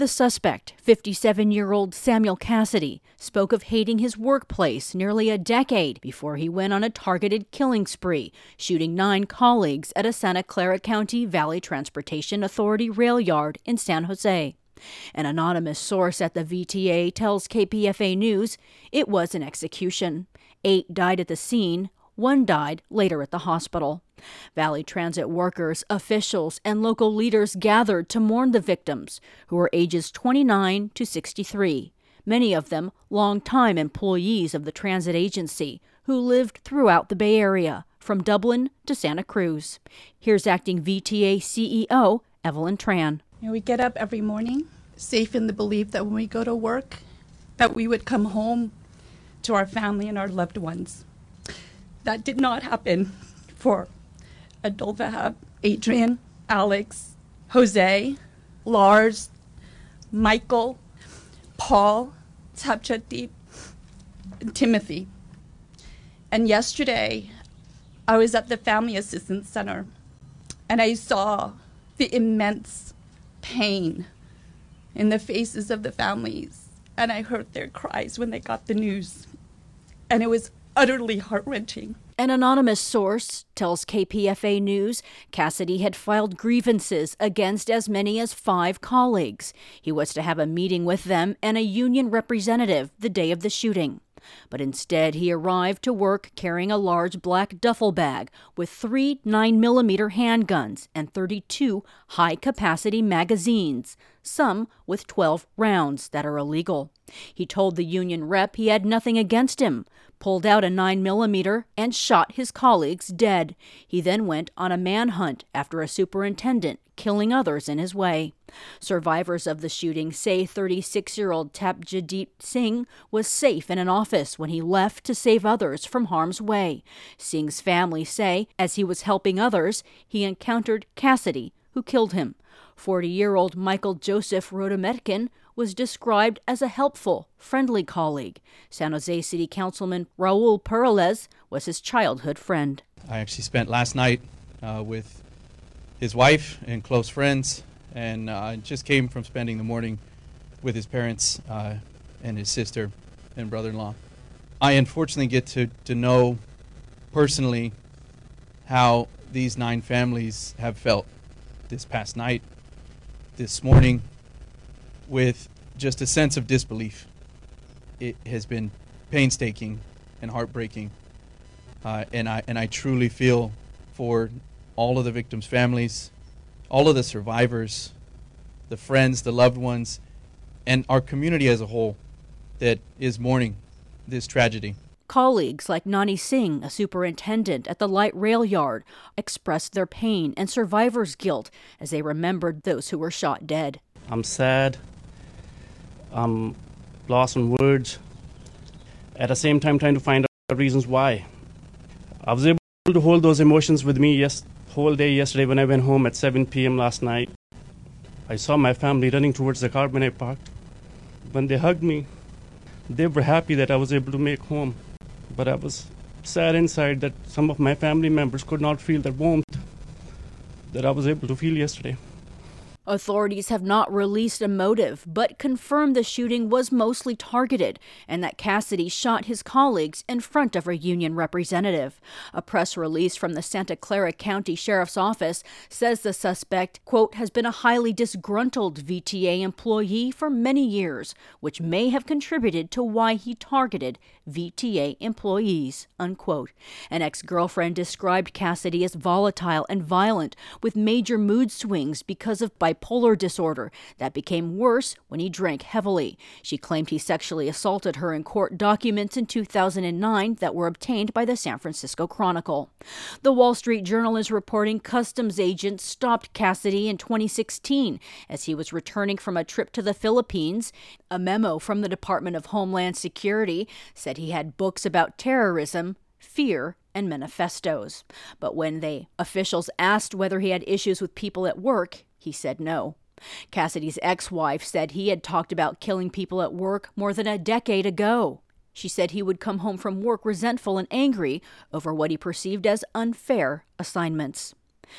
The suspect, 57-year-old Samuel Cassidy, spoke of hating his workplace nearly a decade before he went on a targeted killing spree, shooting 9 colleagues at a Santa Clara County Valley Transportation Authority rail yard in San Jose. An anonymous source at the VTA tells KPFA News it was an execution. 8 died at the scene. 1 died later at the hospital. Valley Transit workers, officials, and local leaders gathered to mourn the victims, who were ages 29 to 63, many of them longtime employees of the transit agency who lived throughout the Bay Area, from Dublin to Santa Cruz. Here's acting VTA CEO Evelyn Tran. We get up every morning, safe in the belief that when we go to work, that we would come home to our family and our loved ones. That did not happen for Adolfo, Adrian, Alex, Jose, Lars, Michael, Paul, Tapchatdeep, and Timothy. And yesterday, I was at the Family Assistance Center, and I saw the immense pain in the faces of the families, and I heard their cries when they got the news, and it was utterly heart-wrenching. An anonymous source tells KPFA News Cassidy had filed grievances against as many as 5 colleagues. He was to have a meeting with them and a union representative the day of the shooting. But instead, he arrived to work carrying a large black duffel bag with 3 9mm handguns and 32 high-capacity magazines, some with 12 rounds that are illegal. He told the union rep he had nothing against him, pulled out a 9mm and shot his colleagues dead. He then went on a manhunt after a superintendent, killing others in his way. Survivors of the shooting say 36-year-old Tapchatdeep Singh was safe in an office when he left to save others from harm's way. Singh's family say as he was helping others, he encountered Cassidy, who killed him. 40-year-old Michael Joseph Rodometkin was described as a helpful, friendly colleague. San Jose City Councilman Raul Peralez was his childhood friend. I actually spent last night with his wife and close friends, and just came from spending the morning with his parents and his sister and brother-in-law. I unfortunately get to know personally how these 9 families have felt this past night, this morning, with just a sense of disbelief. It has been painstaking and heartbreaking, and I truly feel for all of the victims' families, all of the survivors, the friends, the loved ones, and our community as a whole that is mourning this tragedy. Colleagues like Nani Singh, a superintendent at the light rail yard, expressed their pain and survivor's guilt as they remembered those who were shot dead. I'm sad. I'm lost in words. At the same time, trying to find out reasons why. I was able to hold those emotions with me whole day yesterday when I went home at 7 p.m. last night. I saw my family running towards the car when I parked. When they hugged me, they were happy that I was able to make home. But I was sad inside that some of my family members could not feel that warmth that I was able to feel yesterday. Authorities have not released a motive, but confirmed the shooting was mostly targeted and that Cassidy shot his colleagues in front of a union representative. A press release from the Santa Clara County Sheriff's Office says the suspect, quote, has been a highly disgruntled VTA employee for many years, which may have contributed to why he targeted VTA employees, unquote. An ex-girlfriend described Cassidy as volatile and violent, with major mood swings because of bipolar disorder that became worse when he drank heavily. She claimed he sexually assaulted her in court documents in 2009 that were obtained by the San Francisco Chronicle. The Wall Street Journal is reporting customs agents stopped Cassidy in 2016 as he was returning from a trip to the Philippines. A memo from the Department of Homeland Security said he had books about terrorism, fear, and manifestos. But when officials asked whether he had issues with people at work, he said no. Cassidy's ex-wife said he had talked about killing people at work more than a decade ago. She said he would come home from work resentful and angry over what he perceived as unfair assignments.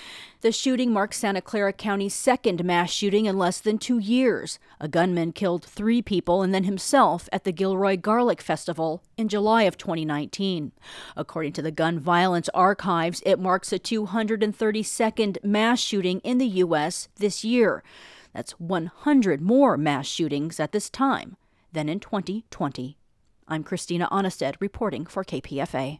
The shooting marks Santa Clara County's second mass shooting in less than 2 years. A gunman killed 3 people and then himself at the Gilroy Garlic Festival in July of 2019. According to the Gun Violence Archives, it marks a 232nd mass shooting in the U.S. this year. That's 100 more mass shootings at this time than in 2020. I'm Christina Onnested reporting for KPFA.